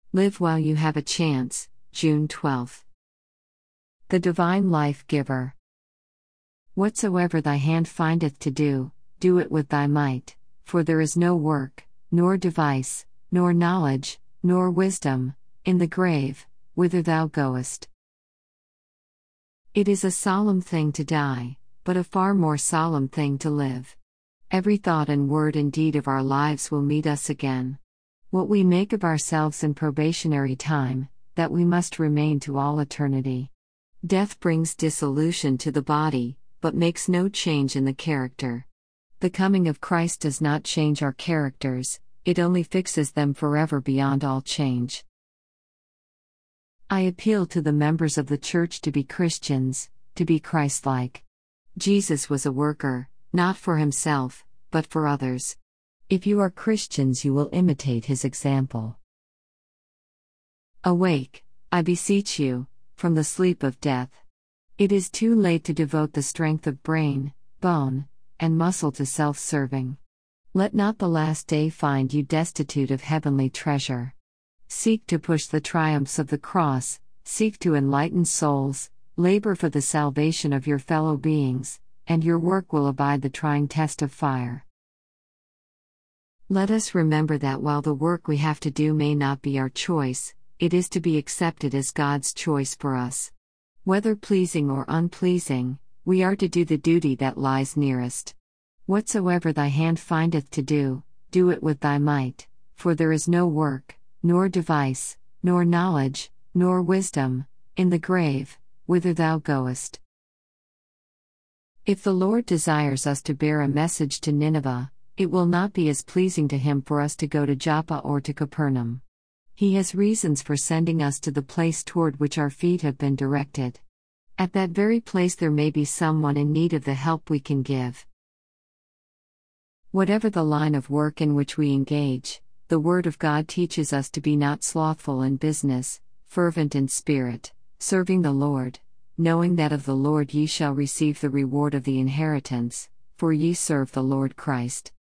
Live while you have a chance, June 12. The Divine Life Giver. Whatsoever thy hand findeth to do, do it with thy might, for there is no work, nor device, nor knowledge, nor wisdom, in the grave, whither thou goest. It is a solemn thing to die, but a far more solemn thing to live. Every thought and word and deed of our lives will meet us again. What we make of ourselves in probationary time, that we must remain to all eternity. Death brings dissolution to the body, but makes no change in the character. The coming of Christ does not change our characters, it only fixes them forever beyond all change. I appeal to the members of the Church to be Christians, to be Christ-like. Jesus was a worker, not for himself, but for others. If you are Christians, you will imitate his example. Awake, I beseech you, from the sleep of death. It is too late to devote the strength of brain, bone, and muscle to self-serving. Let not the last day find you destitute of heavenly treasure. Seek to push the triumphs of the cross, seek to enlighten souls, labor for the salvation of your fellow beings, and your work will abide the trying test of fire. Let us remember that while the work we have to do may not be our choice, it is to be accepted as God's choice for us. Whether pleasing or unpleasing, we are to do the duty that lies nearest. Whatsoever thy hand findeth to do, do it with thy might, for there is no work, nor device, nor knowledge, nor wisdom, in the grave, whither thou goest. If the Lord desires us to bear a message to Nineveh, it will not be as pleasing to him for us to go to Joppa or to Capernaum. He has reasons for sending us to the place toward which our feet have been directed. At that very place there may be someone in need of the help we can give. Whatever the line of work in which we engage, the Word of God teaches us to be not slothful in business, fervent in spirit, serving the Lord, knowing that of the Lord ye shall receive the reward of the inheritance, for ye serve the Lord Christ.